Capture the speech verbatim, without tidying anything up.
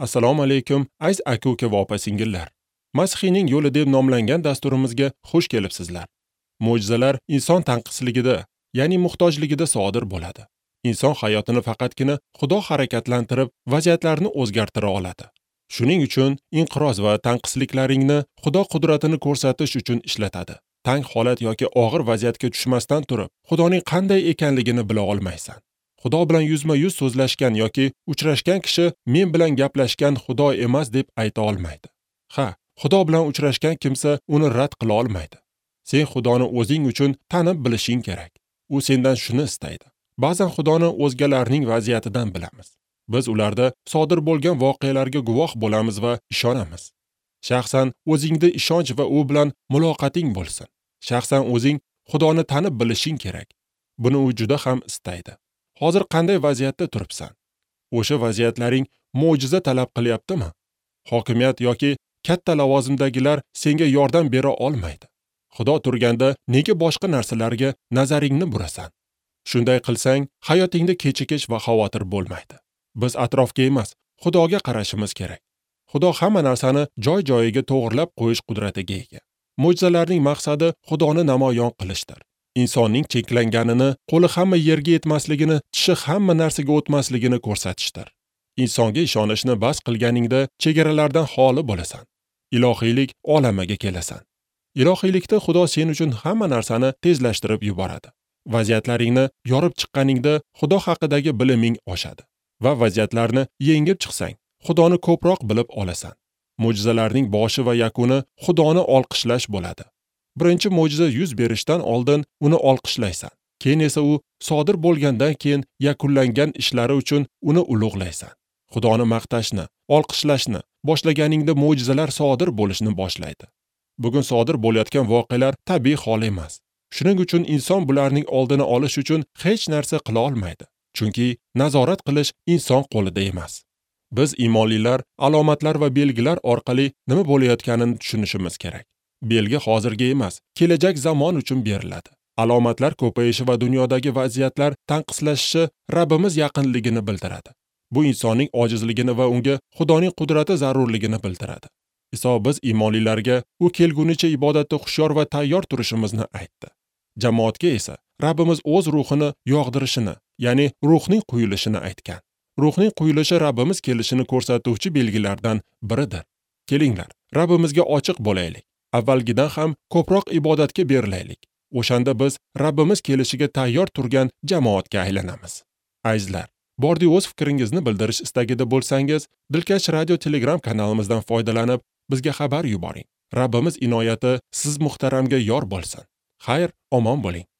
Assalomu alaykum, aziz aka-uka va opa-singillar. Masihiyning yo'li deb nomlangan dasturimizga xush kelibsizlar. Mo'jizalar inson tanqisligida, ya'ni muhtojligida sodir bo'ladi. Inson hayotini faqatgina Xudo harakatlantirib, vaziyatlarni o'zgartira oladi. Shuning uchun inqiroz va tanqisliklaringni Xudo qudratini ko'rsatish uchun ishlatadi. Tang holat yoki og'ir vaziyatga tushmasdan turib, Xudoning qanday ekanligini bila olmaysan. Xudo bilan yuzma-yuz so'zlashgan yoki uchrashgan kishi men bilan gaplashgan Xudo emas deb ayta olmaydi. Ha, Xudo bilan uchrashgan kimsa uni rad qila olmaydi. Sen Xudoni o'zing uchun tanib bilishing kerak. U sendan shuni istaydi. Ba'zan Xudoni o'zgalarning vaziyatidan bilamiz. Biz ularda sodir bo'lgan voqealarga guvoh bo'lamiz va ishonamiz. Shaxsan o'zingda ishonch va u bilan muloqoting bo'lsin. Shaxsan o'zing Xudoni tanib bilishing kerak. Buni u juda ham istaydi. Hozir qanday vaziyatda turibsan? O'sha vaziyatlaring mo'jiza talab qilyaptimi? Hokimiyat yoki katta lavozimdagilar senga yordam bera olmaydi. Xudo turganda nega boshqa narsalarga nazaringni burasan? Shunday qilsang, hayotingda kechikish va xavotir bo'lmaydi. Biz atrofga emas, Xudoga qarashimiz kerak. Xudo hamma narsani joy-joyiga to'g'rilab qo'yish qudratiga ega. Mo'jizalarning maqsadi Xudoni namoyon qilishdir. Insonning cheklanganini, qo'li hamma yerga yetmasligini, tishi hamma narsaga o'tmasligini ko'rsatishdir. Insonga ishonishni bas qilganingda chegaralardan xoli bo'lasan. Ilohiylik olamiga kelasan. Ilohiylikda Xudo sen uchun hamma narsani tezlashtirib yuboradi. Vaziyatlaringni yorib chiqqaningda Xudo haqidagi biliming oshadi va vaziyatlarni yengib chiqsang, Xudoni ko'proq bilib olasan. Mo'jizalarning boshi va yakuni Xudoni olqishlash bo'ladi. Birinchi mo'jiza yuz berishdan oldin uni olqishlaysan. Keyin esa u sodir bo'lgandan keyin yakunlangan ishlari uchun uni ulug'laysan. Xudoni maqtashni, olqishlashni boshlaganingda mo'jizalar sodir bo'lishni boshlaydi. Bugun sodir bo'layotgan voqealar tabiiy hol emas. Shuning uchun inson bularning oldini olish uchun hech narsa qila olmaydi. Chunki nazorat qilish inson qo'lida emas. Biz iymonlilar alomatlar va belgilar orqali nima bo'layotganini tushunishimiz kerak. Belgi hozirgi emas, kelajak zamon uchun beriladi. Alomatlar ko'payishi va dunyodagi vaziyatlar tanqislashishi Rabbimiz yaqinligini bildiradi. Bu insonning ojizligini va unga Xudoning qudrati zarurligini bildiradi. Iso biz iymonlilarga u kelgunicha ibodatda hushyor va tayyor turishimizni aytdi. Jamoatga esa Rabbimiz o'z ruhini yog'dirishini, ya'ni ruhning quyilishini aytgan. Ruhning quyilishi Rabbimiz kelishini ko'rsatuvchi belgilardan biridir. Kelinglar, Rabbimizga ochiq bo'laylik. Avvalgidan ham ko'proq ibodatga berilaylik. O'shanda biz Rabbimiz kelishiga tayyor turgan jamoatga aylanamiz. Azizlar, bordi o'z fikringizni bildirish istagida bo'lsangiz, Dilkash radio Telegram kanalimizdan foydalanib, bizga xabar yuboring. Rabbimiz inoyati siz muhtaramga yor bo'lsin. Xayr, omon bo'ling.